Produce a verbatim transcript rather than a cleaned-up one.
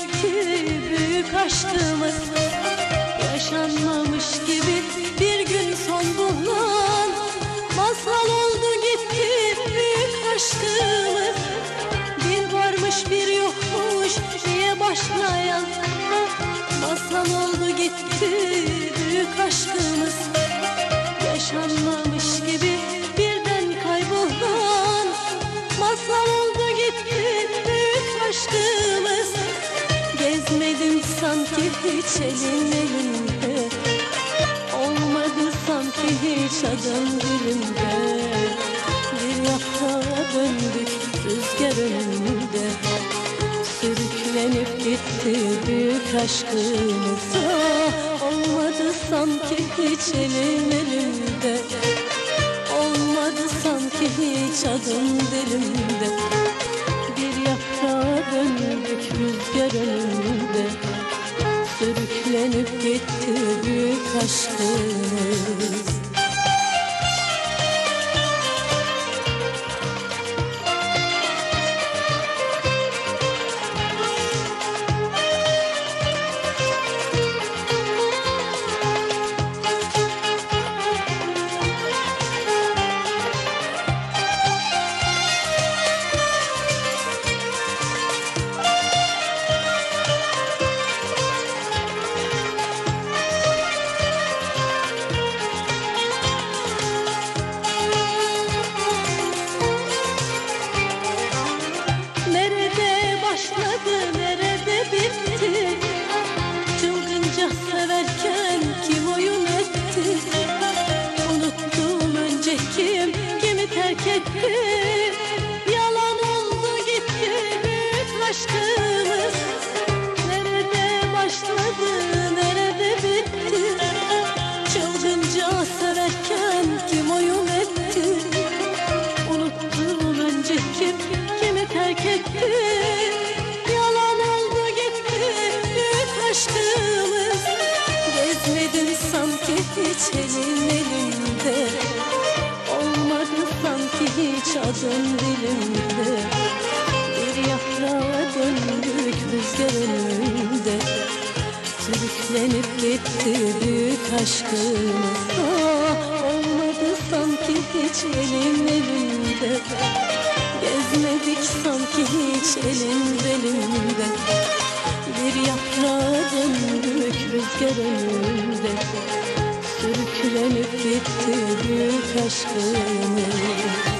gitti büyük aşkımız. Yaşanmamış gibi bir gün son bulan masal oldu gitti büyük aşkımız. Bir varmış bir yokmuş diye başlayan masal oldu gitti büyük aşkımız. Yaşanmamış gibi birden kaybolan masal oldu gitti büyük aşkımız. Gezmedin sanki hiç elin elinde, olmadı sanki hiç adım dilimde. Bir yaprağa döndük rüzgar önünde, sürüklenip gitti büyük aşkımız. Ah, olmadı sanki hiç elin elinde, olmadı sanki hiç adım dilimde. Bir yaprağa döndük rüzgar önünde, sürüklenip gitti büyük aşkımız. Nerede bitti? Çılgınca severken kim oyun etti? Unuttum önce kim kimi terk etti? Yalan oldu gitti büyük aşkımız. Nerede başladı, nerede bitti? Çılgınca severken kim oyun etti? Unuttum önce kim kimi terk etti? Aşkımız. Gezmedin sanki hiç elin elinde, olmadı sanki hiç adım dilimde. Bir yaprağa döndük rüzgar önünde, sürüklenip gitti büyük aşkımız. Ah, olmadı sanki hiç elin elinde, gezmedik sanki hiç elin belinde. Bir yaprağa döndük rüzgar önünde, sürüklenip gitti büyük aşkımız.